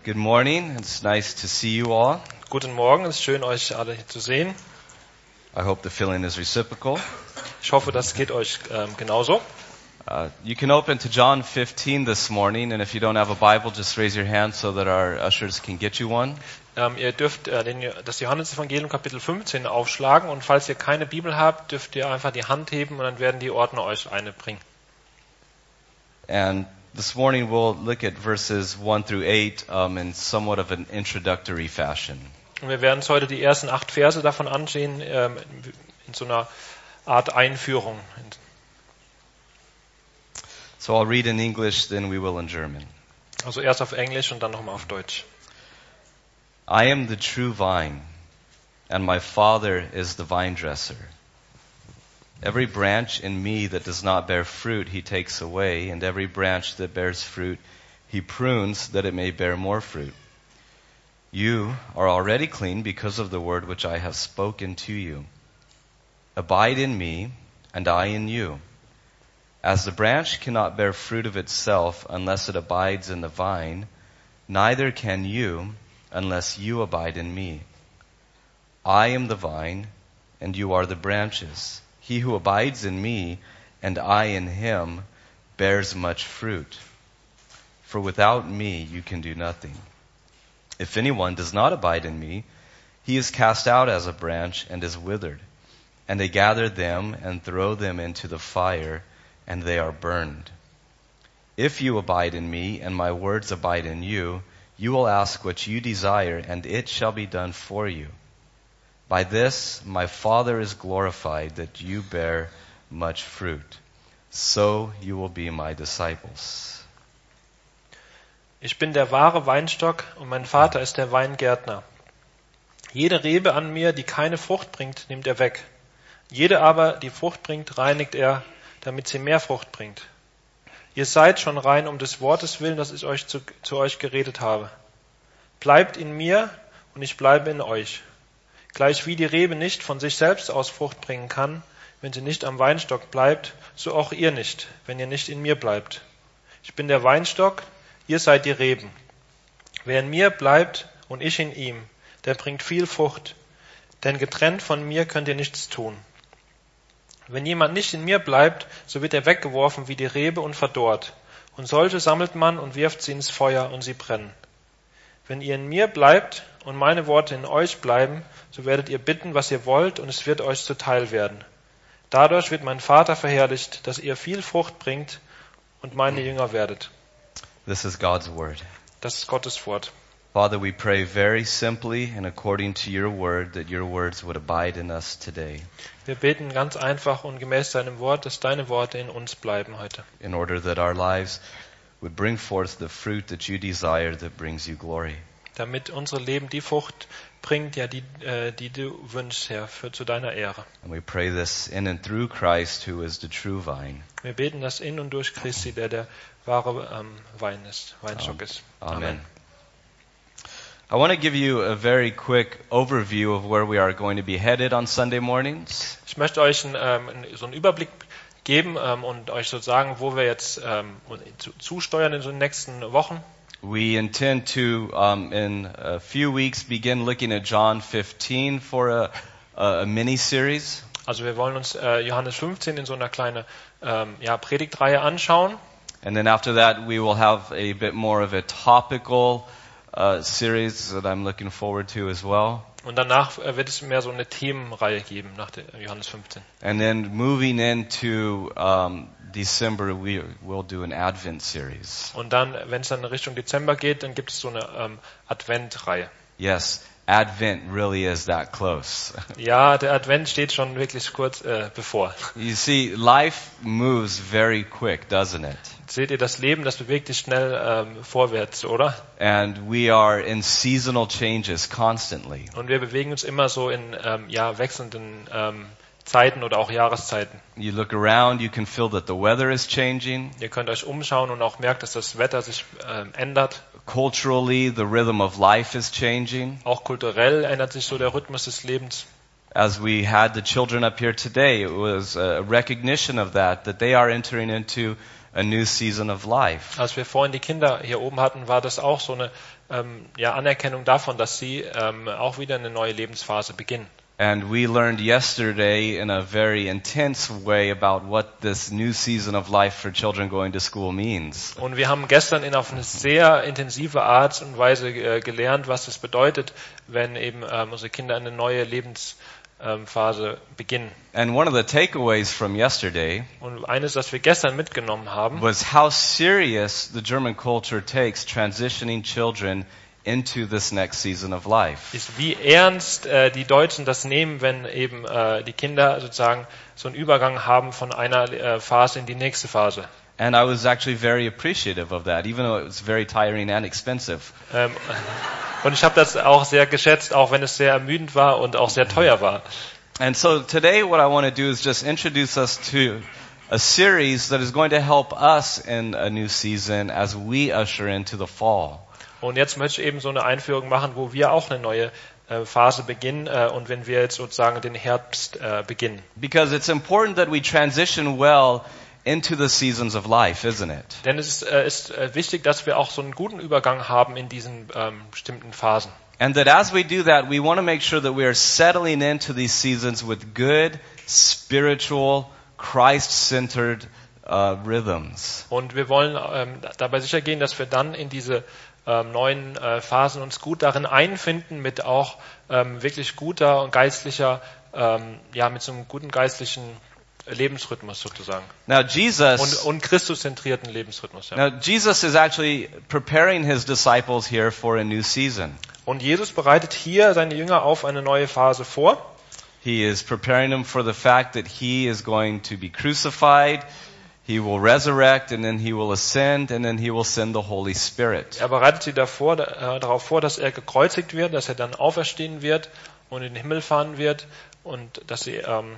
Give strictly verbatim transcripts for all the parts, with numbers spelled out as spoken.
Good morning. It's nice to see you all. Guten Morgen, es ist schön, euch alle hier zu sehen. I hope the feeling is reciprocal. Ich hoffe, das geht euch ähm, genauso. Uh, you can open to John fifteen this morning, and if you don't have a Bible, just raise your hand so that our ushers can get you one. Ähm, ihr dürft äh, den, das Johannesevangelium Kapitel fünfzehn aufschlagen und falls ihr keine Bibel habt, dürft ihr einfach die Hand heben und dann werden die Ordner euch eine bringen. And this morning we'll look at verses one through eight um, in somewhat of an introductory fashion. Und wir werden uns heute die ersten acht Verse davon ansehen, ähm, in so einer Art Einführung. So I'll read in English, then we will in German. Also erst auf Englisch und dann nochmal auf Deutsch. I am the true vine, and my Father is the vine dresser. Every branch in me that does not bear fruit he takes away, and every branch that bears fruit he prunes that it may bear more fruit. You are already clean because of the word which I have spoken to you. Abide in me, and I in you. As the branch cannot bear fruit of itself unless it abides in the vine, neither can you unless you abide in me. I am the vine, and you are the branches. He who abides in me, and I in him, bears much fruit. For without me you can do nothing. If anyone does not abide in me, he is cast out as a branch and is withered. And they gather them and throw them into the fire, and they are burned. If you abide in me, and my words abide in you, you will ask what you desire, and it shall be done for you. By this my Father is glorified, that you bear much fruit. So you will be my disciples. Ich bin der wahre Weinstock und mein Vater ist der Weingärtner. Jede Rebe an mir, die keine Frucht bringt, nimmt er weg. Jede aber, die Frucht bringt, reinigt er, damit sie mehr Frucht bringt. Ihr seid schon rein um des Wortes willen, das ich euch zu, zu euch geredet habe. Bleibt in mir und ich bleibe in euch. Gleich wie die Rebe nicht von sich selbst aus Frucht bringen kann, wenn sie nicht am Weinstock bleibt, so auch ihr nicht, wenn ihr nicht in mir bleibt. Ich bin der Weinstock, ihr seid die Reben. Wer in mir bleibt und ich in ihm, der bringt viel Frucht, denn getrennt von mir könnt ihr nichts tun. Wenn jemand nicht in mir bleibt, so wird er weggeworfen wie die Rebe und verdorrt. Und solche sammelt man und wirft sie ins Feuer und sie brennen. Wenn ihr in mir bleibt und meine Worte in euch bleiben, so werdet ihr bitten, was ihr wollt, und es wird euch zuteil werden. Dadurch wird mein Vater verherrlicht, dass ihr viel Frucht bringt und meine Jünger werdet. This is God's word. Das ist Gottes Wort. Father, we pray very simply and according to your word that your words would abide in us today. Wir beten ganz einfach und gemäß deinem Wort, dass deine Worte in uns bleiben heute. In order that our lives would bring forth the fruit that you desire that brings you glory. Damit unsere Leben die Frucht bringt, ja, die, äh, die du wünschst, Herr, für zu deiner Ehre. And we pray this in and through Christ, who is the true vine. Wir beten das in und durch Christi, der der wahre ähm, Wein ist, Weinstock ist. Amen. Amen. I want to give you a very quick overview of where we are going to be headed on Sunday mornings. Ich möchte euch ein, ähm, so einen Überblick geben ähm, und euch so sagen, wo wir jetzt ähm, zu, zusteuern in so den nächsten Wochen. We intend to, um, in a few weeks, begin looking at John fifteen for a, a, a mini-series. Also wir wollen uns äh, Johannes fünfzehn in so einer kleinen ähm, ja, Predigtreihe anschauen. And then after that, we will have a bit more of a topical uh, series that I'm looking forward to as well. Und danach äh, wird es mehr so eine Themenreihe geben nach der Johannes fünfzehn. And then moving into um, December, we will do an Advent series. Und dann, wenn es dann in Richtung Dezember geht, dann gibt es so eine ähm, Adventreihe. Yes, Advent really is that close. Ja, der Advent steht schon wirklich kurz äh, bevor. You see, life moves very quick, doesn't it? Seht ihr, das Leben, das bewegt sich schnell ähm, vorwärts, oder? And we are in seasonal changes constantly. Und wir bewegen uns immer so in ähm, ja, wechselnden ähm, Zeiten oder auch Jahreszeiten. You look around, you can feel that the weather is changing. Ihr könnt euch umschauen und auch merkt, dass das Wetter sich ähm, ändert. Culturally, the rhythm of life is changing. Auch kulturell ändert sich so der Rhythmus des Lebens. as we had the children up here today, it was a recognition of that, that they are entering into a new season of life. Als wir vorhin die Kinder hier oben hatten, war das auch so eine ähm, ja, Anerkennung davon, dass sie ähm, auch wieder eine neue Lebensphase beginnen. And we learned yesterday in a very intense way about what this new season of life for children going to school means. Und wir haben gestern in auf eine sehr intensive Art und Weise äh, gelernt, was es bedeutet, wenn eben ähm, unsere Kinder eine neue Lebensphase beginnen. And one of the takeaways from yesterday Und eines, das wir gestern mitgenommen haben, was how serious the German culture takes transitioning children into this next season of life. ist, wie ernst äh, die Deutschen das nehmen, wenn eben äh, die Kinder sozusagen so einen Übergang haben von einer äh, Phase in die nächste Phase. And I was actually very appreciative of that, even though it was very tiring and expensive. Ähm, und ich habe das auch sehr geschätzt, auch wenn es sehr ermüdend war und auch sehr teuer war. And so today what I want to do is just introduce us to a series that is going to help us in a new season as we usher into the fall. Und jetzt möchte ich eben so eine Einführung machen, wo wir auch eine neue äh, Phase beginnen äh, und wenn wir jetzt sozusagen den Herbst äh, beginnen. Because it's important that we transition well into the seasons of life, isn't it? Denn es ist, äh, ist äh, wichtig, dass wir auch so einen guten Übergang haben in diesen ähm, bestimmten Phasen. And that as we do that, we want to make sure that we are settling into these seasons with good, spiritual, Christ-centered uh, rhythms. Und wir wollen ähm, dabei sicher gehen, dass wir dann in diese ähm, neuen äh, Phasen uns gut darin einfinden, mit auch ähm, wirklich guter und geistlicher, ähm, ja, mit so einem guten geistlichen Lebensrhythmus sozusagen. Now Und, Jesus, und Christuszentrierten Lebensrhythmus. Ja. now Jesus is actually preparing his disciples here for a new season. Und Jesus bereitet hier seine Jünger auf eine neue Phase vor. He is preparing them for the fact that he is going to be crucified, he will resurrect, and then he will ascend, and then he will send the Holy Spirit. Er bereitet sie davor, äh, darauf vor, dass er gekreuzigt wird, dass er dann auferstehen wird und in den Himmel fahren wird und dass sie ähm,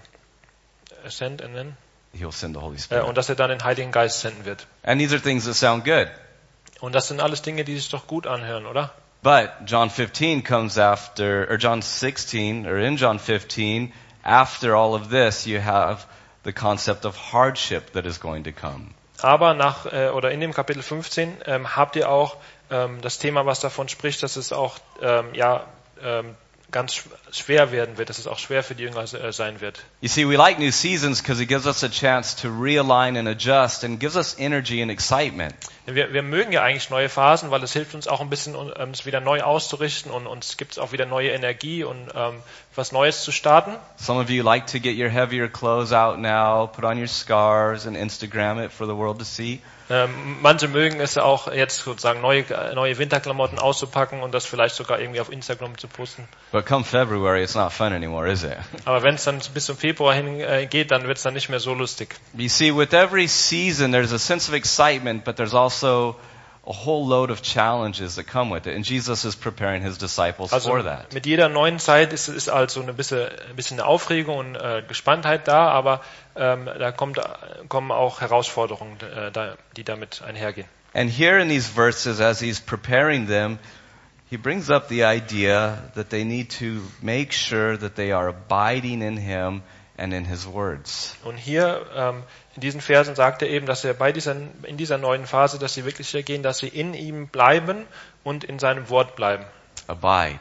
ascend and then, He'll send the Holy äh, Spirit. und dass er dann den Heiligen Geist senden wird. And these are things that sound good. Und das sind alles Dinge, die sich doch gut anhören, oder? But John fifteen comes after, or John sixteen, or in John fifteen, after all of this, you have the concept of hardship that is going to come. Aber nach äh, oder in dem Kapitel fünfzehn ähm, habt ihr auch ähm, das Thema, was davon spricht, dass es auch ähm, ja ähm, ganz sch- schwer werden wird, dass es auch schwer für die Jünger äh, sein wird. You see, we like new seasons because it gives us a chance to realign and adjust and gives us energy and excitement. Wir, wir mögen ja eigentlich neue Phasen, weil es hilft uns auch ein bisschen, um es wieder neu auszurichten und uns gibt es auch wieder neue Energie und ähm, was Neues zu starten. Some of you like to get your heavier clothes out now, put on your scarves and Instagram it for the world to see. Ähm, manche mögen es auch jetzt sozusagen neue, neue Winterklamotten auszupacken und das vielleicht sogar irgendwie auf Instagram zu posten. But come February, it's not fun anymore, is it? Aber wenn es dann bis zum Februar hin äh, geht, dann wird es dann nicht mehr so lustig. You see, with every season, there's a sense of excitement, but there's also a whole load of challenges that come with it. And Jesus is preparing his disciples Also for that. mit jeder neuen Zeit ist, ist also eine bisschen, ein bisschen eine Aufregung und äh, Gespanntheit da, aber ähm, da kommt, kommen auch Herausforderungen, äh, da, die damit einhergehen. And here in these verses, as he's preparing them, he brings up the idea that they need to make sure that they are abiding in him and in his words. Und hier ähm, in diesen Versen sagt er eben, dass er bei dieser, in dieser neuen Phase, dass sie wirklich hier gehen, dass sie in ihm bleiben und in seinem Wort bleiben. Abide.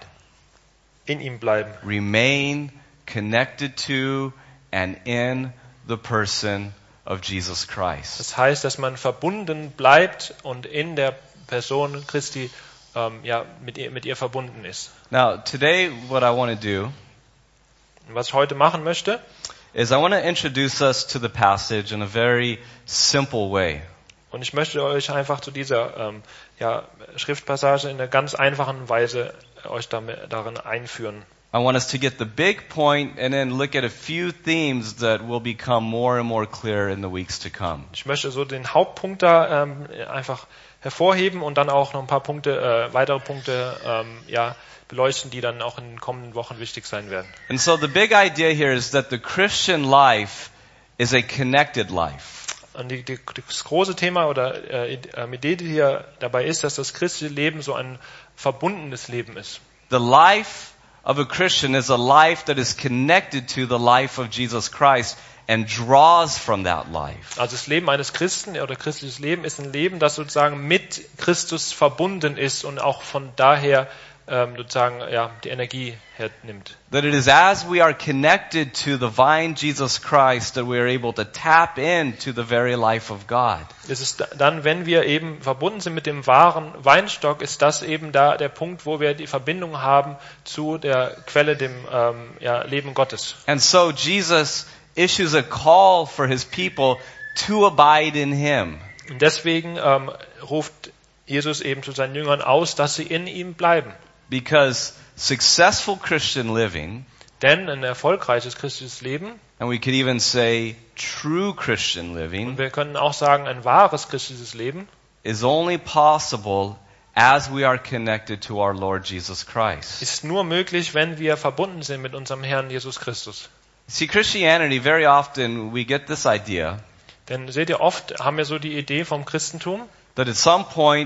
In ihm bleiben. Remain connected to and in the person of Jesus Christ. Das heißt, dass man verbunden bleibt und in der Person Christi ähm, ja, mit ihr, mit ihr verbunden ist. Now, today what I want to do Und was ich heute machen möchte, is I want to introduce us to the passage in a very simple way. und ich möchte euch einfach zu dieser ähm, ja, Schriftpassage in einer ganz einfachen Weise euch damit, darin einführen. I want us to get the big point and then look at a few themes that will become more and more clear in the weeks to come. Ich möchte so den Hauptpunkt da ähm, einfach hervorheben und dann auch noch ein paar Punkte, äh, weitere Punkte ähm, ja, beleuchten, die dann auch in den kommenden Wochen wichtig sein werden. And so the big idea here is that the Christian life is a connected life. Und die, die, das große Thema oder äh, Idee, die hier dabei ist, dass das christliche Leben so ein verbundenes Leben ist. The life of a Christian is a life that is connected to the life of Jesus Christ and draws from that life. Also das Leben eines Christen oder christliches Leben ist ein Leben, das sozusagen mit Christus verbunden ist und auch von daher ähm, sozusagen ja die Energie hernimmt. That it is as we are connected to the vine Jesus Christ that we are able to tap into the very life of God. Es ist dann, wenn wir eben verbunden sind mit dem wahren Weinstock, ist das eben da der Punkt, wo wir die Verbindung haben zu der Quelle, dem ähm, ja, Leben Gottes. And so Jesus issues a call for his people to abide in him. Und deswegen ähm, ruft Jesus eben zu seinen Jüngern aus, dass sie in ihm bleiben. Because successful Christian living, Denn ein erfolgreiches christliches Leben, and we could even say true Christian und living, wir können auch sagen ein wahres christliches Leben, is only possible as we are connected to our Lord Jesus Christ. ist nur möglich, wenn wir verbunden sind mit unserem Herrn Jesus Christus. See, Christianity, very often we get this idea Denn seht ihr, oft haben wir so die Idee vom Christentum, that at some point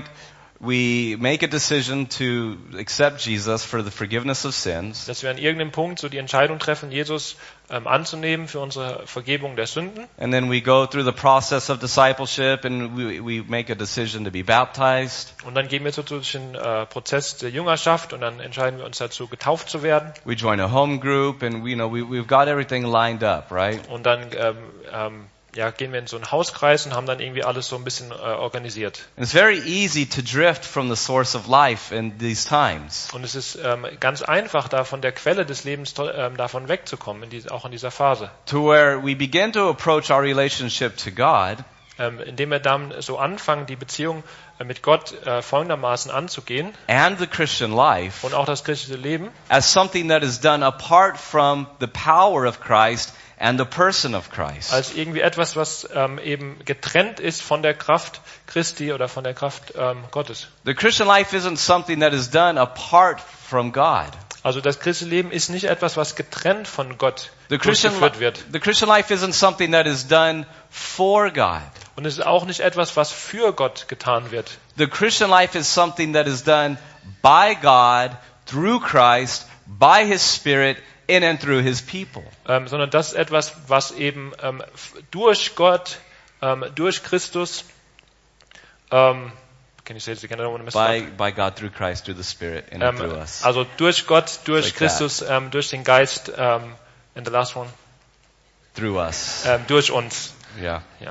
we make a decision to accept Jesus for the forgiveness of sins, dass wir an irgendeinem Punkt so die Entscheidung treffen, Jesus ähm, anzunehmen für unsere Vergebung der Sünden. and then we go through the process of discipleship and we, we make a decision to be baptized. Und dann gehen wir so durch den äh, Prozess der Jüngerschaft und dann entscheiden wir uns dazu, getauft zu werden. We join a home group and we, you know, we, we've got everything lined up, right? Und dann ähm, ähm, ja, gehen wir in so einen Hauskreis und haben dann irgendwie alles so ein bisschen äh, organisiert. And it's very easy to drift from the source of life in these times. Und es ist ähm, ganz einfach, da von der Quelle des Lebens to- ähm, davon wegzukommen, in die, auch in dieser Phase. To where we begin to approach our relationship to God Ähm, indem wir dann so anfangen, die Beziehung äh, mit Gott äh, folgendermaßen anzugehen and the Christian life und auch das christliche Leben as something that is done apart from the power of Christ and the person of Christ. als irgendwie etwas, was ähm, eben getrennt ist von der Kraft Christi oder von der Kraft ähm, Gottes. The Christian life isn't something that is done apart from God. Also das christliche Leben ist nicht etwas, was getrennt von Gott The Christian, durchgeführt wird. the Christian life isn't something that is done for God. Und es ist auch nicht etwas, was für Gott getan wird. The Christian life is something that is done by God, through Christ, by His Spirit, in and through His people. Ähm, sondern das ist etwas, was eben ähm, f- durch Gott, ähm, durch Christus, ähm, can you say this again? I don't want to mess it By, up. by God, through Christ, through the Spirit, in and through Ähm, us. also durch Gott, durch Like Christus, ähm, durch den Geist, ähm, and the last one, Through us. ähm, durch uns. Yeah. Ja.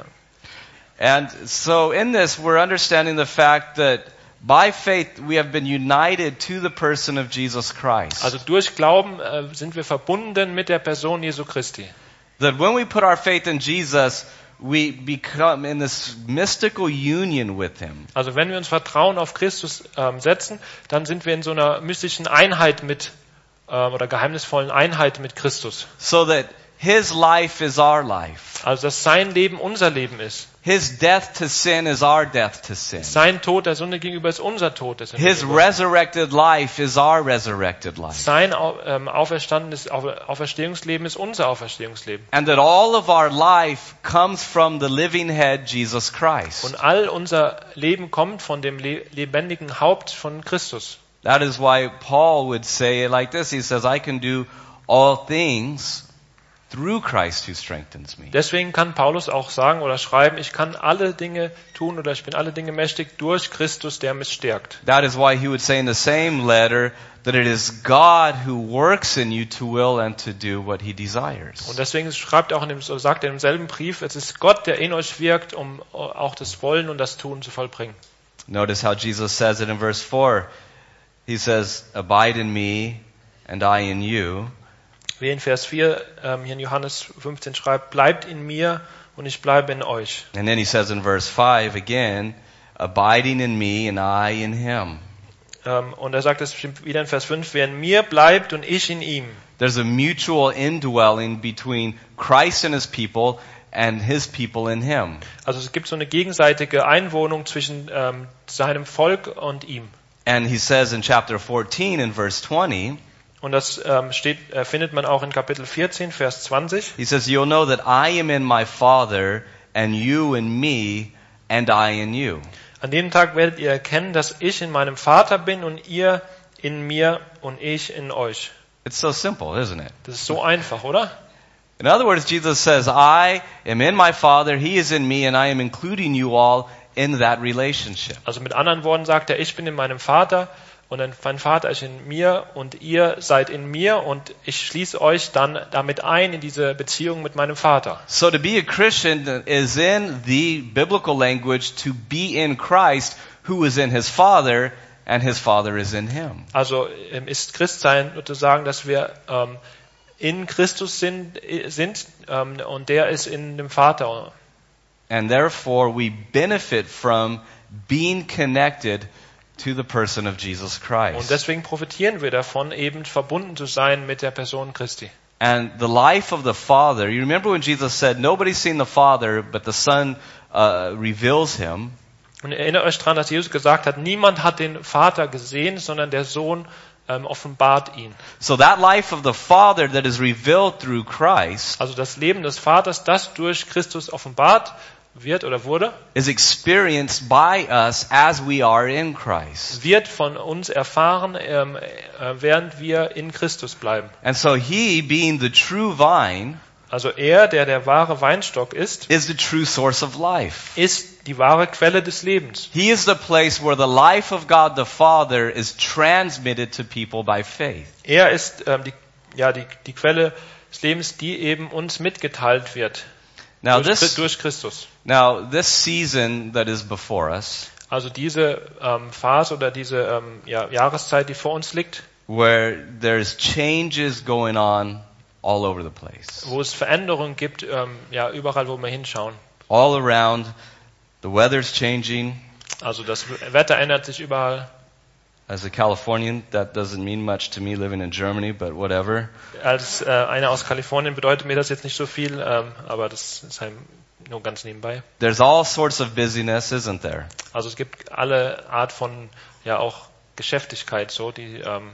And so in this, we're understanding the fact that by faith we have been united to the person of Jesus Christ. Also durch Glauben äh, sind wir verbunden mit der Person Jesu Christi. That when we put our faith in Jesus, we become in this mystical union with Him. Also wenn wir uns Vertrauen auf Christus ähm, setzen, dann sind wir in so einer mystischen Einheit mit, ähm, oder geheimnisvollen Einheit mit Christus. So that His life is our life. Also dass sein Leben unser Leben ist. His death to sin is our death to sin. Sein Tod der Sünde gegenüber ist unser Tod der Sünde His gegenüber. resurrected life is our resurrected life. Sein au- ähm, auferstandenes Au- Auferstehungsleben ist unser Auferstehungsleben. And that all of our life comes from the living head, Jesus Christ. Und all unser Leben kommt von dem le- lebendigen Haupt von Christus. That is why Paul would say it like this. He says, I can do all things through Christ who strengthens me. Deswegen kann Paulus auch sagen oder schreiben, ich kann alle Dinge tun oder ich bin alle Dinge mächtig durch Christus, der mich stärkt. That is why he would say in the same letter that it is God who works in you to will and to do what he desires. Und deswegen schreibt er auch in dem, so sagt er im selben Brief, es ist Gott, der in euch wirkt, um auch das Wollen und das Tun zu vollbringen. Notice how Jesus says it in verse four. He says, abide in me and I in you. Wie in Vers vier ähm, hier in Johannes fünfzehn schreibt, bleibt in mir und ich bleibe in euch. And then he says in verse five again, abiding in me and I in him. Ähm, und er sagt es bestimmt wieder in Vers fünf, wer in mir bleibt und ich in ihm. There's a mutual indwelling between Christ and his people and his people in him. Also es gibt so eine gegenseitige Einwohnung zwischen ähm, seinem Volk und ihm. And he says in chapter fourteen in verse twenty, Und das ähm, steht, äh, findet man auch in Kapitel vierzehn, Vers zwanzig. he says, you'll know that I am in my Father and you in me and I in you. An dem Tag werdet ihr erkennen, dass ich in meinem Vater bin und ihr in mir und ich in euch. It's so simple, isn't it? Das ist so einfach, oder? In other words, Jesus says, I am in my Father, He is in me, and I am including you all in that relationship. Also mit anderen Worten sagt er, ich bin in meinem Vater und mein Vater ist in mir und ihr seid in mir und ich schließe euch dann damit ein in diese Beziehung mit meinem Vater. So to be a Christian is in the biblical language to be in Christ, who is in His Father, and His Father is in Him. Also ähm, ist Christsein sozusagen, dass wir ähm, in Christus sind, sind ähm, und der ist in dem Vater. And therefore we benefit from being connected to the person of Jesus Christ. Und deswegen profitieren wir davon, eben verbunden zu sein mit der Person Christi. And the life of the Father, you remember when Jesus said, nobody's seen the Father, but the Son uh, reveals Him. Und erinnert euch daran, dass Jesus gesagt hat, niemand hat den Vater gesehen, sondern der Sohn ähm, offenbart ihn. So that life of the Father that is revealed through Christ Also das Leben des Vaters, das durch Christus offenbart wird oder wurde, is experienced by us as we are in Christ. wird von uns erfahren, ähm, äh, während wir in Christus bleiben. And so He, being the true vine, Also er, der der wahre Weinstock ist, is the true source of life. ist die wahre Quelle des Lebens. He is the place where the life of God the Father is transmitted to people by faith. Er ist ähm, die, ja, die, die Quelle des Lebens, die eben uns mitgeteilt wird Now durch, this, durch Christus. now this season that is before us, Also diese ähm, Phase oder diese ähm, ja, Jahreszeit, die vor uns liegt, where there's changes going on all over the place. wo es Veränderungen gibt, ähm, ja überall, wo wir hinschauen. All around, the weather's changing. Also das Wetter ändert sich überall. As a Californian, that doesn't mean much to me living in Germany, but whatever. Als äh, einer aus Kalifornien bedeutet mir das jetzt nicht so viel, ähm, aber das ist halt nur ganz nebenbei. There's all sorts of busyness, isn't there? Also es gibt alle Art von ja auch Geschäftigkeit, so die ähm,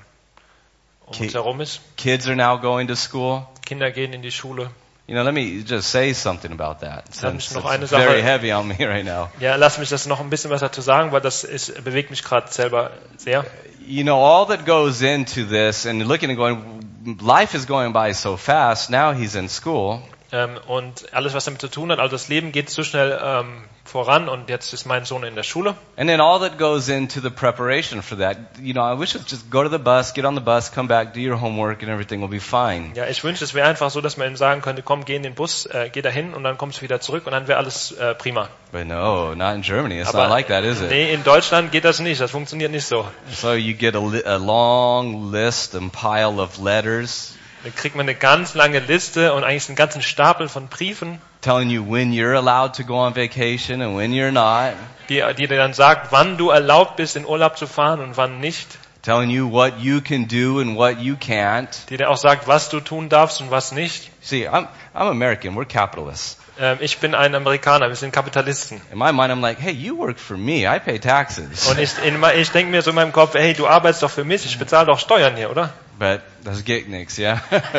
um Ki- uns herum ist. Kids are now going to school. Kinder gehen in die Schule. You know, let me just say something about that, Lass mich since noch it's eine Sache- very heavy on me right now. Ja, lass mich das noch ein bisschen was dazu sagen, weil das ist, bewegt mich gerade selber sehr. You know, all that goes into this, and looking and going, life is going by so fast. Now he's in school. Ähm, und alles, was damit zu tun hat, also das Leben geht so schnell ähm, voran und jetzt ist mein Sohn in der Schule. And then all that goes into the preparation for that. You know, I wish it just go to the bus, get on the bus, come back, do your homework, and everything will be fine. Ja, ich wünschte, es wäre einfach so, dass man ihm sagen könnte, komm, geh in den Bus, äh, geh dahin und dann kommst du wieder zurück und dann wäre alles äh, prima. But no, not in Germany. It's Aber not like that, is it? nee, in Deutschland geht das nicht, das funktioniert nicht so. So you get a, li- a long list and pile of letters Da kriegt man eine ganz lange Liste und eigentlich einen ganzen Stapel von Briefen, telling you when you're allowed to go on vacation and when you're not, die, die dir dann sagt, wann du erlaubt bist, in Urlaub zu fahren und wann nicht. telling you what you can do and what you can't. Die dir auch sagt, was du tun darfst und was nicht. See, I'm, I'm American. We're capitalists. Ähm, ich bin ein Amerikaner, wir sind Kapitalisten. In my mind, I'm like, hey, you work for me. I pay taxes. Und ich, in, ich denke mir so in meinem Kopf, hey, du arbeitest doch für mich, ich bezahle doch Steuern hier, oder? But das geht nix, yeah?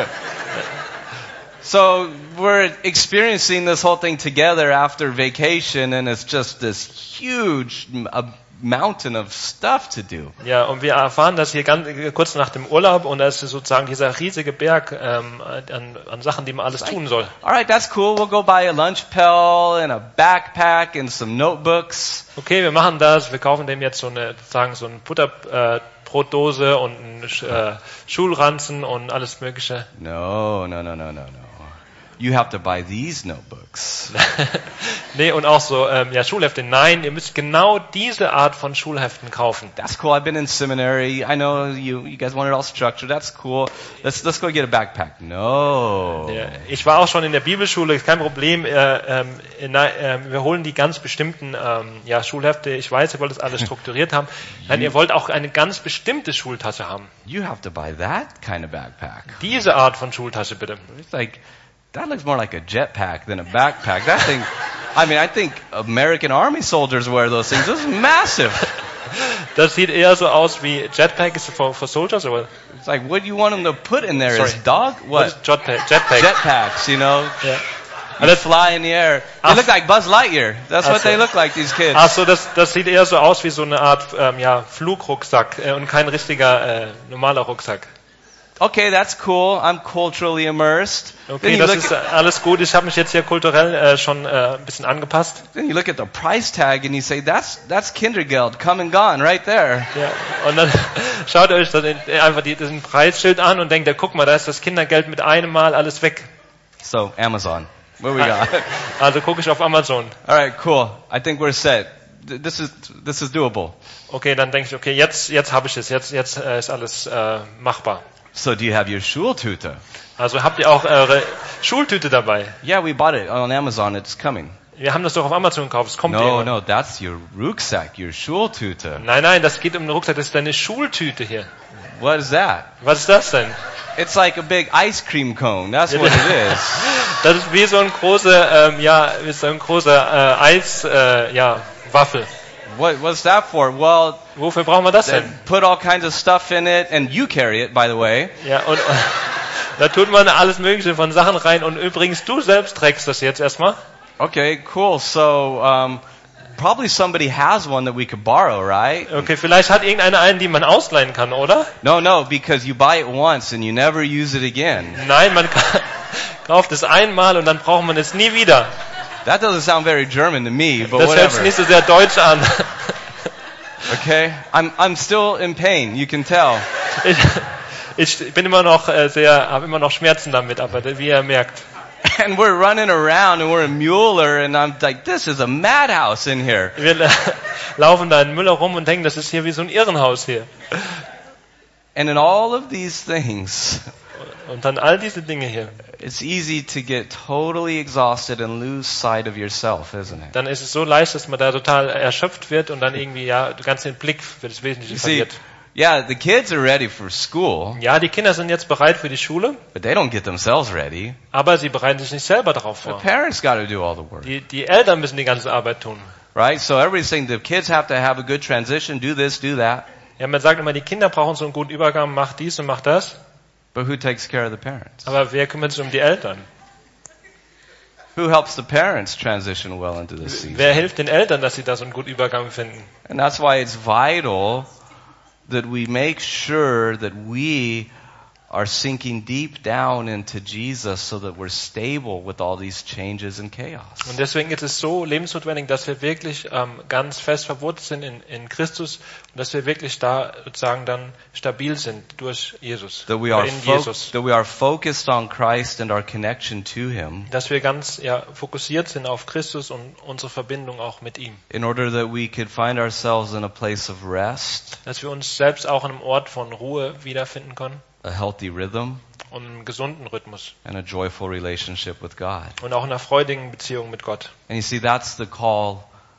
So we're experiencing this whole thing together after vacation, and it's just this huge uh, mountain of stuff to do. Ja, und wir erfahren das hier ganz kurz nach dem Urlaub und da ist sozusagen dieser riesige Berg ähm, an, an Sachen, die man alles tun soll. All right, that's cool. We'll go buy a lunch pail and a backpack and some notebooks. Okay, wir machen das, wir kaufen dem jetzt so eine, sozusagen so eine Butterbrotdose und einen äh, Schulranzen und alles Mögliche. No, no, no, no, no, no. You have to buy these notebooks. Nee, und auch so, ähm, ja, Schulhefte. Nein, ihr müsst genau diese Art von Schulheften kaufen. That's cool. I've been in seminary. I know you, you guys want it all structured. That's cool. Let's, let's go get a backpack. No. Ja, ich war auch schon in der Bibelschule, ist kein Problem. Äh, ähm, na, äh, wir holen die ganz bestimmten ähm, ja, Schulhefte. Ich weiß, ihr wollt das alles strukturiert haben. Nein, ihr wollt auch eine ganz bestimmte Schultasche haben. You have to buy that kind of backpack. Diese Art von Schultasche bitte. It's like, that looks more like a jetpack than a backpack. That thing, I mean, I think American Army soldiers wear those things. This is massive. Das sieht eher so aus wie Jetpack ist for, for soldiers, oder? It's like, what do you want them to put in there? Sorry. Is dog? What is What? Jetpack? Jetpack. Jetpacks, you know? Ja. They fly in the air. They Ach. look like Buzz Lightyear. That's what Ach so. they look like, these kids. Ach so, das, das sieht eher so aus wie so eine Art ähm, ja, Flugrucksack äh, und kein richtiger äh, normaler Rucksack. okay, that's cool. I'm culturally immersed. Okay, then you das look ist at, alles gut. Ich habe mich jetzt hier kulturell äh, schon äh, ein bisschen angepasst. then you look at the price tag and you say, that's that's Kindergeld, come and gone, right there. Ja, und dann schaut ihr euch dann einfach die, diesen Preisschild an und denkt, ja, guck mal, da ist das Kindergeld mit einem Mal alles weg. So Amazon, what we got? Also gucke ich auf Amazon. All right, cool. I think we're set. Th- This is this is doable. Okay, dann denke ich, okay, jetzt jetzt habe ich es, jetzt jetzt äh, ist alles äh, machbar. So do you have your Schultüte? Also habt ihr auch eure Schultüte dabei? Yeah, we bought it on Amazon. It's coming. Wir haben das doch auf Amazon gekauft, es kommt No, irgendwann. no, that's your Rucksack, your Schultüte. Nein, nein, das geht um den Rucksack, das ist deine Schultüte hier. What is that? Was ist das denn? It's like a big ice cream cone. That's what it is. Das ist wie so ein großer, ähm, ja, wie so ein großer äh, Eis, äh, ja, Waffel. What what's that for? Well, Wofür brauchen wir das they denn? put all kinds of stuff in it, and you carry it, by the way. Ja, und äh, da tut man alles Mögliche von Sachen rein und übrigens du selbst trägst das jetzt erstmal. Okay, cool. So, um, probably somebody has one that we could borrow, right? Okay, vielleicht hat irgendeiner einen, die man ausleihen kann, oder? No, no, because you buy it once and you never use it again. Nein, man ka- kauft es einmal und dann braucht man es nie wieder. That doesn't sound very German to me, but Das hört sich whatever. nicht so sehr deutsch an. Okay, I'm I'm still in pain. You can tell. Ich, ich bin immer noch äh, sehr, habe immer noch Schmerzen damit, aber wie ihr merkt. And we're running around and we're in Mueller and I'm like, this is a madhouse in here. Wir la- laufen da in Müller rum und denken, das ist hier wie so ein Irrenhaus hier. And in all of these things, Und dann all diese Dinge hier. it's easy to get totally exhausted and lose sight of yourself, isn't it? Dann ist es so leicht, dass man da total erschöpft wird und dann irgendwie ja ganz den Blick für das Wesentliche You see, verliert. yeah, the kids are ready for school, Ja, die Kinder sind jetzt bereit für die Schule, but they don't get themselves ready. aber sie bereiten sich nicht selber darauf The vor. parents got to do all the work, Die, die Eltern müssen die ganze Arbeit tun. right? So everybody's saying the kids have to have a good transition, do this, do that. Ja, man sagt immer, die Kinder brauchen so einen guten Übergang, mach dies und mach das. But who takes care of the parents? Aber wer kümmert sich um die Eltern? Who helps the parents transition well into this season? Wer hilft den Eltern, dass sie da so einen guten Übergang finden? And that's why it's vital that we make sure that we are sinking deep down into Jesus so that we're stable with all these changes and chaos. Und deswegen ist es so lebensnotwendig, dass wir wirklich ähm, ganz fest verwurzelt sind in, in Christus und dass wir wirklich da sozusagen dann stabil sind durch Jesus, That we oder are in fo- Jesus. that we are focused on Christ and our connection to Him Dass wir ganz ja, fokussiert sind auf Christus und unsere Verbindung auch mit ihm. in order that we could find ourselves in a place of rest, Dass wir uns selbst auch an einem Ort von Ruhe wiederfinden können a healthy rhythm, und einen gesunden Rhythmus and a joyful relationship with God. und auch in einer freudigen Beziehung mit Gott. And you see, that's the call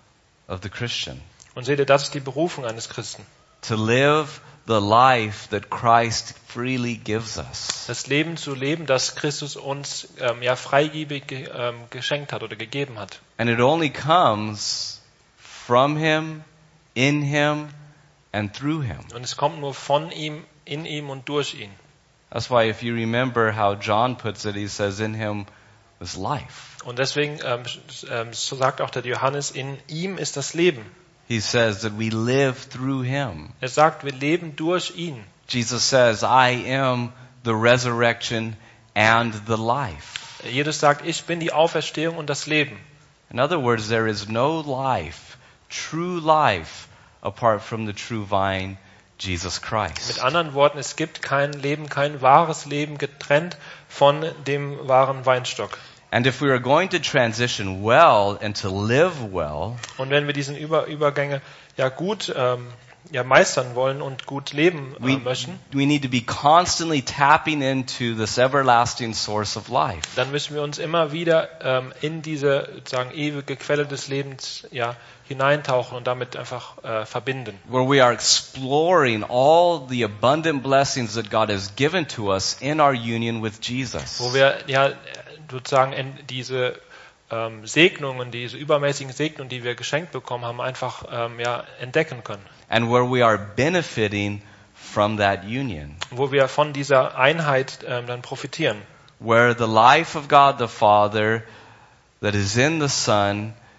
of the Christian. Und seht ihr, das ist die Berufung eines Christen. To live the life that Christ freely gives us. Das Leben zu leben, das Christus uns ähm, ja freigebig ge- ähm, geschenkt hat oder gegeben hat. And it only comes from Him, in Him, and through Him. Und es kommt nur von ihm, in ihm und durch ihn. That's why if you remember how John puts it, he says, in Him was life. Und deswegen ähm, ähm, so sagt auch der Johannes, in ihm ist das Leben. He says that we live through Him. Er sagt, wir leben durch ihn. Jesus says, I am the resurrection and the life. Jesus sagt, ich bin die Auferstehung und das Leben. In other words, there is no life, true life, apart from the true vine, Jesus Mit Christ. anderen Worten, es gibt kein Leben, kein wahres Leben getrennt von dem wahren Weinstock. And if we are going to transition well and to live well, Und wenn wir diesen Über Übergänge ja gut ähm, ja meistern wollen und gut leben äh, we, möchten, we need to be constantly tapping into this everlasting source of life. dann müssen wir uns immer wieder ähm, in diese sozusagen ewige Quelle des Lebens ja hineintauchen und damit einfach äh, verbinden. Where we are exploring all the abundant blessings that God has given to us in our union with Jesus. Wo wir ja sozusagen in diese ähm, Segnungen, diese übermäßigen Segnungen, die wir geschenkt bekommen haben, einfach ähm, ja entdecken können. And where we are benefiting from that union. Wo wir von dieser Einheit ähm, dann profitieren. Where the life of God the Father that is in the Son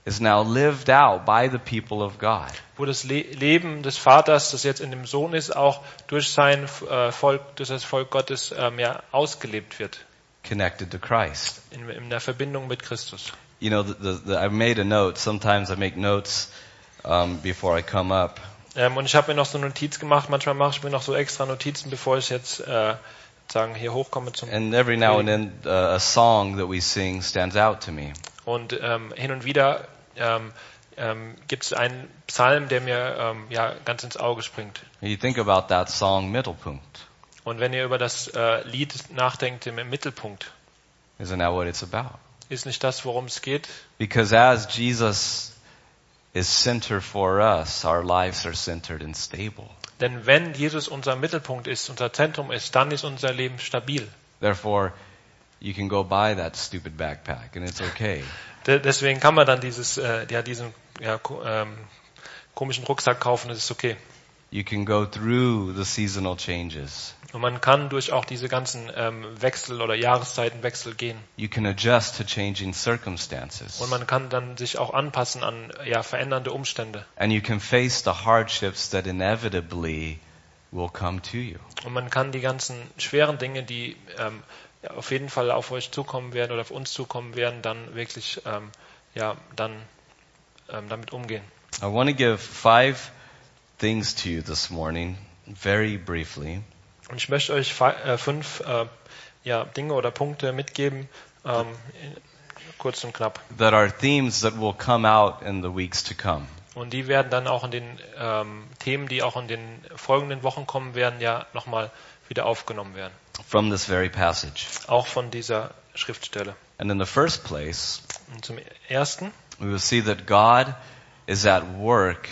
is now lived out by the people of God. Wo das Le- Leben des Vaters, das jetzt in dem Sohn ist, auch durch sein äh, Volk, durch das Volk Gottes ähm, ja, ausgelebt wird. Connected to Christ. In, in der Verbindung mit Christus. You know, the, the, the, I've made a note. Sometimes I make notes um, before I come up. Ähm, und ich habe mir noch so eine Notiz gemacht. Manchmal mache ich mir noch so extra Notizen, bevor ich jetzt äh, sagen hier hochkomme zum. And every now and then uh, a song that we sing stands out to me. Und ähm, hin und wieder ähm, ähm, gibt es einen Psalm, der mir ähm, ja ganz ins Auge springt. You think about that song, Mittelpunkt. Und wenn ihr über das äh, Lied nachdenkt im Mittelpunkt, Isn't that what it's about? ist nicht das, worum es geht? Because as Jesus is center for us, our lives are centered and stable. Denn wenn Jesus unser Mittelpunkt ist, unser Zentrum ist, dann ist unser Leben stabil. Therefore, you can go buy that stupid backpack and it's okay. De- deswegen kann man dann dieses, äh, ja, diesen ja, ko- ähm, komischen Rucksack kaufen, das ist okay. You can go through the seasonal changes. Und man kann durch auch diese ganzen ähm, Wechsel oder Jahreszeitenwechsel gehen. You can adjust to changing circumstances. Und man kann dann sich auch anpassen an ja, verändernde Umstände. And you can face the hardships that inevitably will come to you. Und man kann die ganzen schweren Dinge, die ähm, ja, auf jeden Fall auf euch zukommen werden oder auf uns zukommen werden, dann wirklich ähm, ja, dann ähm, damit umgehen. I want to give five things to you this morning, very briefly. Und ich möchte euch fi- äh, fünf äh, ja, Dinge oder Punkte mitgeben, ähm, in, kurz und knapp. That are themes that will come out in the weeks to come. Und die werden dann auch in den ähm, Themen, die auch in den folgenden Wochen kommen werden, ja nochmal wieder aufgenommen werden. From this very passage. Auch von dieser Schriftstelle. And in the first place, Und zum Ersten we will see that God is at work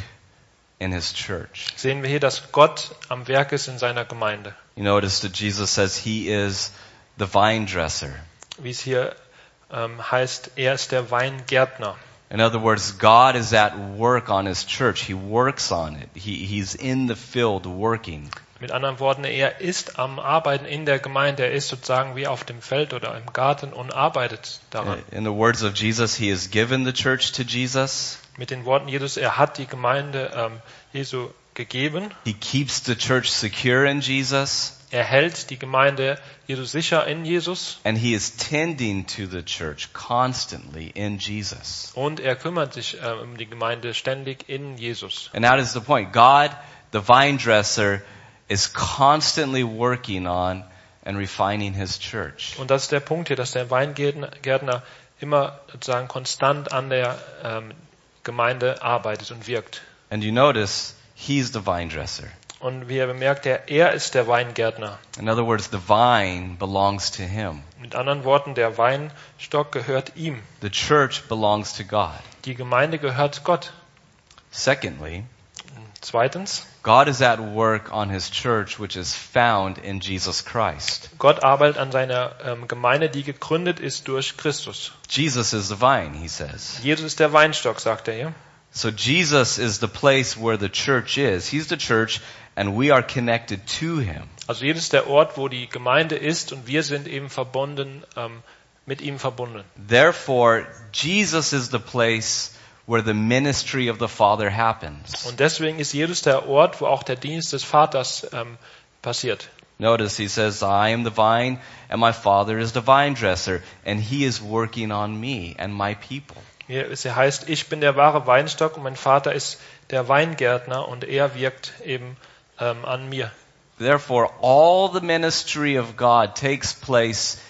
in His church. sehen wir hier, dass Gott am Werk ist in seiner Gemeinde. You notice that Jesus says He is the vine dresser. Wie es hier ähm, heißt, er ist der Weingärtner. In other words, God is at work on His church. He works on it. He, he's in the field working. Mit anderen Worten, er ist am Arbeiten in der Gemeinde. Er ist sozusagen wie auf dem Feld oder im Garten und arbeitet daran. In the words of Jesus, He has given the church to Jesus. Mit den Worten Jesus, er hat die Gemeinde ähm, Jesu gegeben. He keeps the church secure in Jesus. Er hält die Gemeinde Jesu sicher in Jesus. And He is tending to the church constantly in Jesus. Und er kümmert sich äh, um die Gemeinde ständig in Jesus. And that is the point. God, the vine dresser, is constantly working on and refining His church. Und das ist der Punkt hier, dass der Weingärtner immer sozusagen konstant an der ähm, Gemeinde arbeitet und wirkt. And you notice, He's the vine dresser. Und wie ihr bemerkt, er, er ist der Weingärtner. In other words, the vine belongs to Him. Mit anderen Worten, der Weinstock gehört ihm. The church belongs to God. Die Gemeinde gehört Gott. Secondly, Zweitens, God is at work on His church, which is found in Jesus Christ. Gott arbeitet an seiner ähm, Gemeinde, die gegründet ist durch Christus. Jesus is the vine, He says. Jesus ist der Weinstock, sagt er hier. So Jesus is the place where the church is. He's the church and we are connected to Him. Also Jesus ist der Ort, wo die Gemeinde ist und wir sind eben verbunden, ähm, mit ihm verbunden. Therefore, Jesus is the place where the ministry of the Father happens. Und deswegen ist Jesus der Ort, wo auch der Dienst des Vaters ähm, passiert. Notice He says, I am the vine and my Father is the vine dresser and He is working on me and my people. Hier ist, er heißt, ich bin der wahre Weinstock und mein Vater ist der Weingärtner und er wirkt eben ähm, an mir. Therefore, all the ministry of God takes place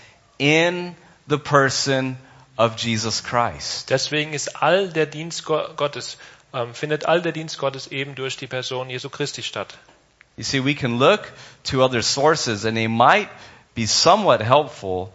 in the person of Jesus Christ. Deswegen ist all der Dienst Go- Gottes, ähm, findet all der Dienst Gottes eben durch die Person Jesu Christi statt. You see, we can look to other sources and they might be somewhat helpful,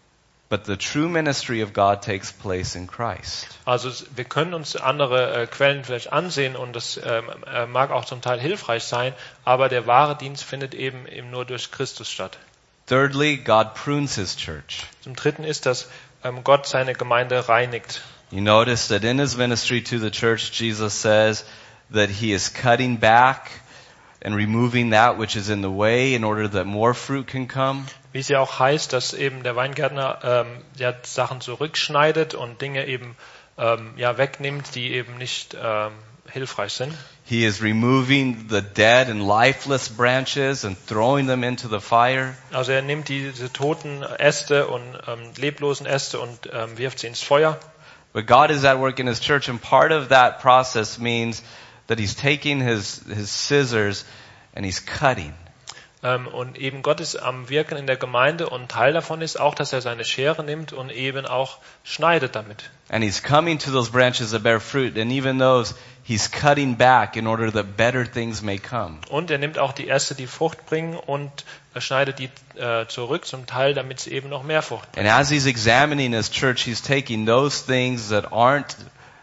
but the true ministry of God takes place in Christ. Also wir können uns andere äh, Quellen vielleicht ansehen und das ähm, äh, mag auch zum Teil hilfreich sein, aber der wahre Dienst findet eben, eben nur durch Christus statt. Thirdly, God prunes His church. Zum Dritten ist, dass ähm, Gott seine Gemeinde reinigt. You notice that in His ministry to the church, Jesus says that He is cutting back and removing that which is in the way in order that more fruit can come. Wie es ja auch heißt, dass eben der Weingärtner ähm, ja, Sachen zurückschneidet und Dinge eben ähm, ja, wegnimmt, die eben nicht ähm, hilfreich sind. He is removing the dead and lifeless branches and throwing them into the fire. Also er nimmt diese toten Äste und ähm, leblosen Äste und ähm, wirft sie ins Feuer. But God is at work in His church, and part of that process means that He's taking His, His scissors and He's cutting. Ähm, und eben Gott ist am Wirken in der Gemeinde und Teil davon ist auch, dass er seine Schere nimmt und eben auch schneidet damit. And He's coming to those branches that bear fruit, and even those He's cutting back in order that better things may come. Und er nimmt auch die Äste, die Frucht bringen, und er schneidet die äh, zurück zum Teil, damit sie eben noch mehr Frucht bringen. And as He's examining His church, He's taking those things that aren't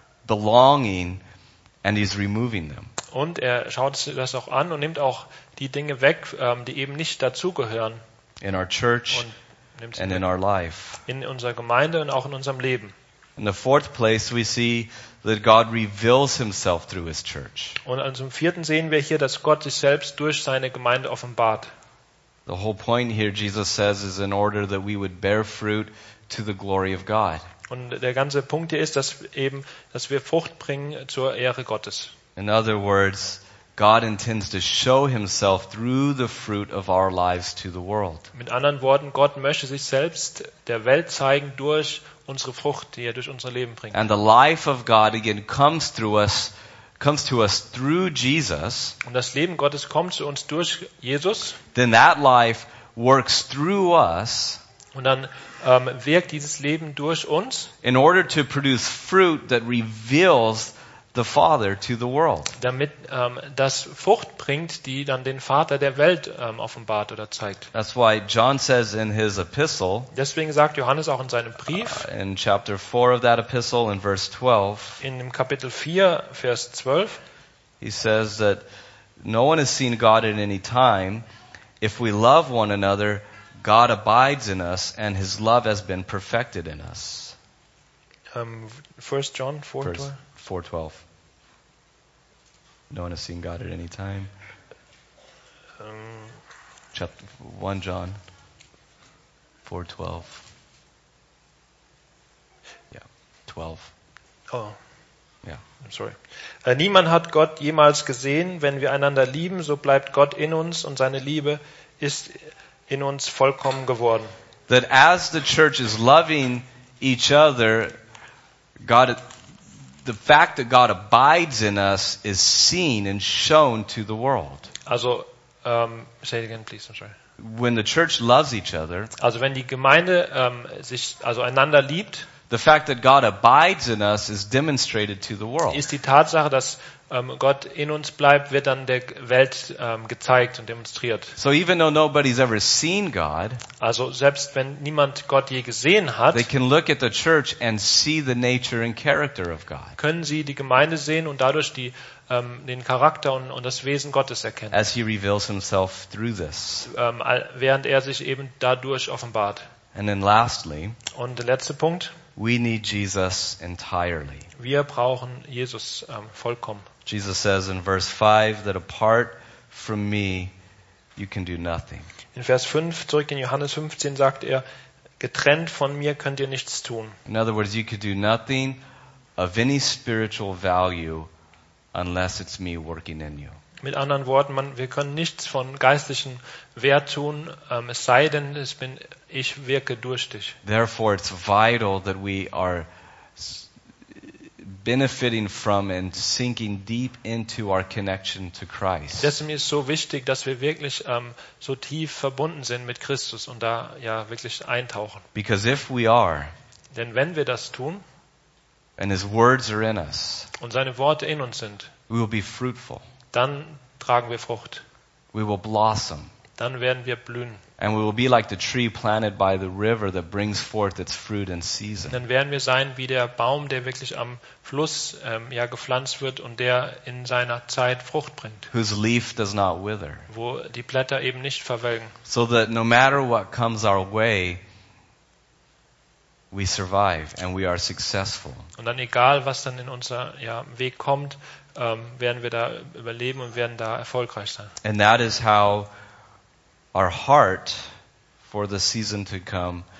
belonging and He's removing them. Und er schaut sich das auch an und nimmt auch die Dinge weg, ähm, die eben nicht dazugehören. In our church Und nimmt sie and weg. in our life. In unserer Gemeinde und auch in unserem Leben. In the fourth place, we see that God reveals Himself through His church. Und also im vierten sehen wir hier, dass Gott sich selbst durch seine Gemeinde offenbart. The whole point here, Jesus says, is in order that we would bear fruit to the glory of God. Und der ganze Punkt hier ist, dass eben, dass wir Frucht bringen zur Ehre Gottes. In other words, God intends to show Himself through the fruit of our lives to the world. Mit anderen Worten, Gott möchte sich selbst der Welt zeigen durch unsere Frucht, die er durch unser Leben bringt. And the life of God again comes through us, comes to us through Jesus. Und das Leben Gottes kommt zu uns durch Jesus. Then that life works through us Und dann ähm, wirkt dieses Leben durch uns, in order to produce fruit that reveals the Father to the world. damit ähm, das Frucht bringt, die dann den Vater der Welt ähm, offenbart oder zeigt. That's why John says in his epistle, Deswegen sagt Johannes auch in seinem Brief, in chapter four of that epistle, in verse twelve, in dem Kapitel vier, Vers zwölf, he says that no one has seen God at any time. If we love one another, God abides in us, and His love has been perfected in us. ähm, First John four, Verse four twelve. No one has seen God at any time. ähm, Chapter one John four twelve. Yeah, twelve. oh, Yeah. I'm sorry. Äh, niemand hat Gott jemals gesehen. Wenn wir einander lieben, so bleibt Gott in uns und seine Liebe ist in uns vollkommen geworden. That as the church is loving each other, God, the fact that God abides in us is seen and shown to the world. Also, ähm, say it again, please. I'm sorry. When the church loves each other, Also wenn die Gemeinde ähm, sich also einander liebt, the fact that God abides in us is demonstrated to the world. ist die Tatsache, dass ähm, Gott in uns bleibt, wird dann der Welt ähm, gezeigt und demonstriert. So even though nobody's ever seen God, Also selbst wenn niemand Gott je gesehen hat, they can look at the church and see the nature and character of God können sie die Gemeinde sehen und dadurch die, ähm, den Charakter und, und das Wesen Gottes erkennen, as He reveals Himself through this. ähm, während er sich eben dadurch offenbart. And then lastly, Und der letzte Punkt, we need Jesus entirely. wir brauchen Jesus ähm, vollkommen. Jesus says in verse five that apart from me, you can do nothing. In Vers fünf, zurück in Johannes fünfzehn, sagt er, getrennt von mir könnt ihr nichts tun. In other words, you could do nothing of any spiritual value unless it's me working in you. Mit anderen Worten, man, wir können nichts von geistlichem Wert tun, ähm, es sei denn, es bin, ich wirke durch dich. Therefore, it's vital that we are benefiting from and sinking deep into our connection to Christ. Deswegen ist es so wichtig, dass wir wirklich ähm, so tief verbunden sind mit Christus und da ja wirklich eintauchen. Because if we are, Denn wenn wir das tun and His words are in us, und seine Worte in uns sind, we will be fruitful. dann tragen wir Frucht. We will blossom. Dann werden wir blühen. And we will be like the tree planted by the river that brings forth its fruit in season. Dann werden wir sein wie der Baum, der wirklich am Fluss ähm, ja gepflanzt wird und der in seiner Zeit Frucht bringt, Whose leaf does not wither. wo die Blätter eben nicht verwelken. So that no matter what comes our way, we survive and we are successful. Und dann egal, was dann in unser ja, Weg kommt, ähm, werden wir da überleben und werden da erfolgreich sein. And that is how our heart for the season to come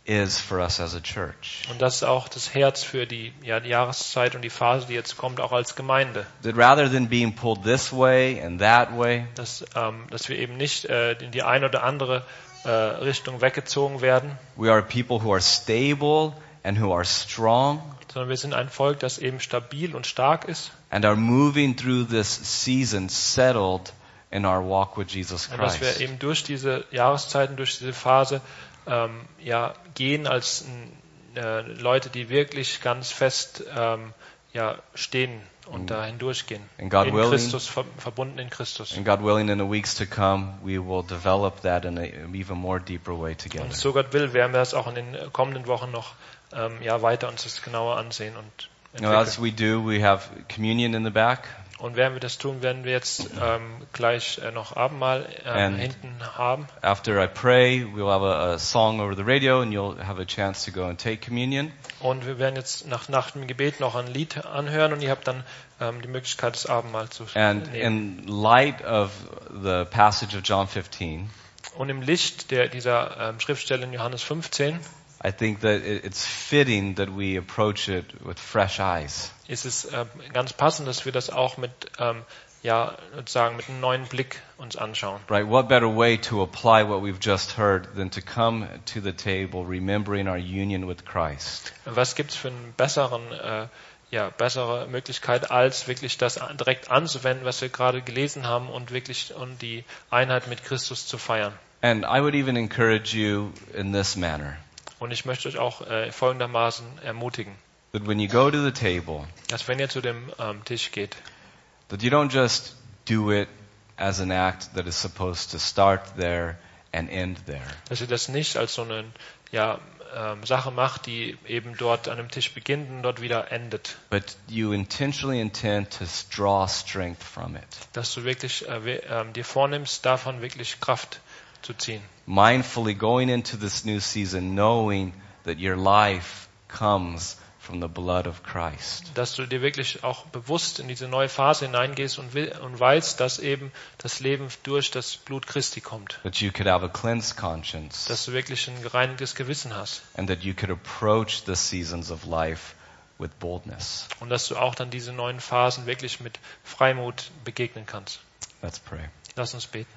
is for us as a church. Und das ist auch das Herz für die, ja, die Jahreszeit und die Phase, die jetzt kommt, auch als Gemeinde. That rather than being pulled this way and that way, Dass, ähm, dass wir eben nicht äh, in die eine oder andere äh, Richtung weggezogen werden, we are a people who are stable and who are strong sondern wir sind ein Volk, das eben stabil und stark ist and are moving through this season settled in our walk with Jesus und dass wir Christ. eben durch diese Jahreszeiten, durch diese Phase ähm, ja, gehen als äh, Leute, die wirklich ganz fest ähm, ja, stehen und da hindurchgehen. And God In willing- Christus, ver verbunden in Christus. And God willing, in the weeks to come, we will develop that in an even more deeper way together. Und so Gott will, werden wir das auch in den kommenden Wochen noch ähm, ja, weiter uns das genauer ansehen und Now, as entwickeln. we do, we have communion in the back. Und während wir das tun, werden wir jetzt ähm, gleich äh, noch Abendmahl ähm, And- hinten haben. After I pray, we'll have a, a song over the radio, and you'll have a chance to go and take communion. Und wir werden jetzt nach, nach dem Gebet noch ein Lied anhören und ihr habt dann ähm, die Möglichkeit, das Abendmahl zu And nehmen. in light of the passage of John fifteen, Und im Licht der, dieser ähm, Schriftstelle in Johannes fünfzehn I think that it- it's fitting that we approach it with fresh eyes. ist es äh, ganz passend, dass wir das auch mit, ähm, ja, sozusagen mit einem neuen Blick uns anschauen. Right? What better way to apply what we've just heard than to come to the table remembering our union with Christ? Was gibt's für einen besseren, äh, ja, bessere Möglichkeit, als wirklich das an- direkt anzuwenden, was wir gerade gelesen haben und wirklich und die Einheit mit Christus zu feiern. And I would even encourage you in this manner, Und ich möchte euch auch äh, folgendermaßen ermutigen, that when you go to the table, dass wenn ihr zu dem ähm, Tisch geht, that you don't just do it as an act that is supposed to start there and end there. dass ihr das nicht als so eine ja, ähm, Sache macht, die eben dort an dem Tisch beginnt und dort wieder endet. But you intentionally intend to draw strength from it. Dass du wirklich äh, we- ähm, dir vornimmst, davon wirklich Kraft zu ziehen. Mindfully going into this new season knowing that your life comes from the blood of Christ. Dass du dir wirklich auch bewusst in diese neue Phase hineingehst und, will, und weißt, dass eben das Leben durch das Blut Christi kommt. That you could have a cleansed conscience Dass du wirklich ein gereinigtes Gewissen hast. and that you could approach the seasons of life with boldness. Und dass du auch dann diese neuen Phasen wirklich mit Freimut begegnen kannst. Let's pray. Lass uns beten.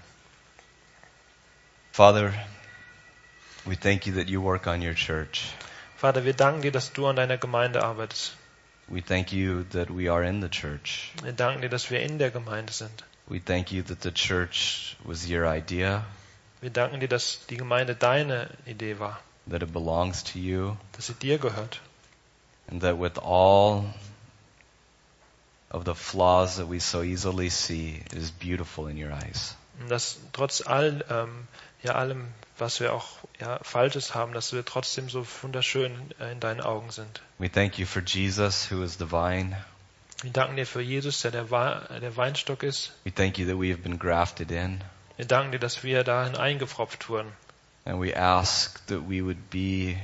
Father, we thank you that you work on your church. Vater, wir danken dir, dass du an deiner Gemeinde arbeitest. We thank you that we are in the church. Wir danken dir, dass wir in der Gemeinde sind. We thank you that the church was your idea, Wir danken dir, dass die Gemeinde deine Idee war, that it belongs to you, dass sie dir gehört. and that with all of the flaws that we so easily see, it is beautiful in your eyes. Und dass trotz all, ähm, ja, allem, was wir auch ja, Falsches haben, dass wir trotzdem so wunderschön äh, in deinen Augen sind. We thank you for Jesus, who is the vine. Wir danken dir für Jesus, der der, Wa- der Weinstock ist. We thank you that we have been grafted in. Wir danken dir, dass wir dahin eingepfropft wurden. And we ask that we would be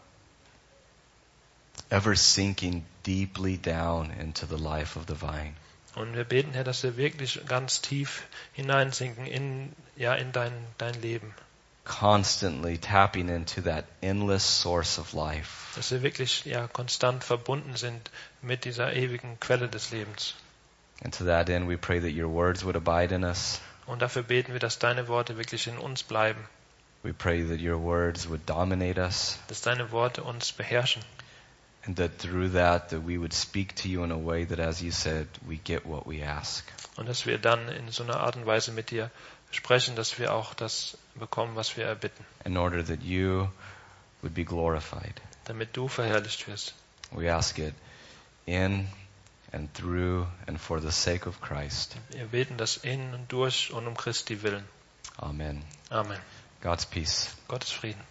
ever sinking deeply down into the life of the vine. Und wir beten, Herr, dass wir wirklich ganz tief hineinsinken in, ja, in dein, dein Leben. Constantly tapping into that endless source of life. Dass wir wirklich ja, konstant verbunden sind mit dieser ewigen Quelle des Lebens. And to that end, we pray that your words would abide in us. Und dafür beten wir, dass deine Worte wirklich in uns bleiben. We pray that your words would dominate us, Dass deine Worte uns beherrschen. and that through that, that we would speak to you in a way that, as you said, we get what we ask. Und dass wir dann in so einer Art und Weise mit dir sprechen, dass wir auch das bekommen, was wir erbitten. In order that you would be glorified. Damit du verherrlicht wirst. We ask it in and through and for the sake of Christ. Wir beten das in und durch und um Christi willen. Amen. Amen. God's peace. Gottes Frieden.